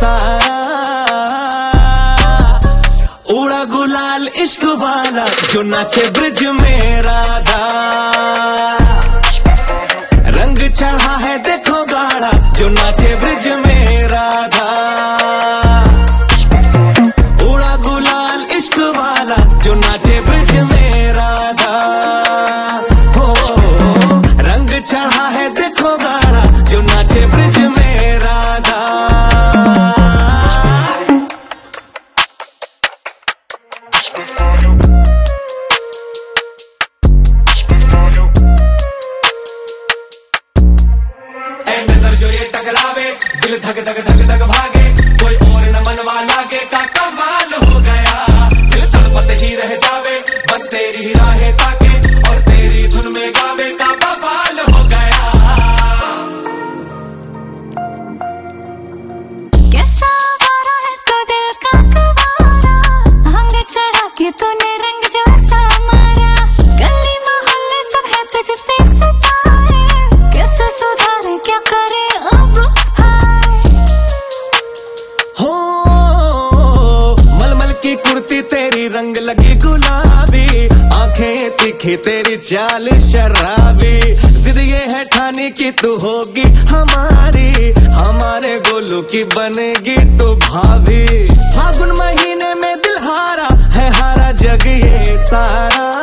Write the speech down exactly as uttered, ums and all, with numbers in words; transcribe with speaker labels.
Speaker 1: सारा। उड़ा गुलाल इश्क वाला जो नाचे ब्रिज में राधा, रंग चढ़ा है देखो गाढ़ा जो नाचे ब्रिज में राधा। उड़ा गुलाल इश्क वाला जो नाचे ब्रिज में राधा, हो रंग चढ़ा है देखो गाढ़ा जो नाचे ब्रिज में राधा। नजर जो ये टकरावे दिल धक धक धक धक भागे, कोई और न मनवा लागे का कमाल हो गया। दिल तड़पत ही रह जावे बस तेरी राहें ताके, और तेरी धुन में गावे का बवाल हो गया।
Speaker 2: कैसा आवारा है तो दिल का कुंवारा, भांग चढ़ा के तूने रंग जो ऐसा मारा। गली मोहल्ले सब है तुझसे सताए, कैसे सुधारे क्या करे अब हाय।
Speaker 1: हो मलमल की कुर्ती तेरी रंग लगी गुलाबी, आंखें तीखी तेरी चाल शराबी। जिद ये है ठानी की तू होगी हमारी, हमारे गोलू की बनेगी तू भाभी। फागुन महीने में दिल हारा है हारा जग ये सारा।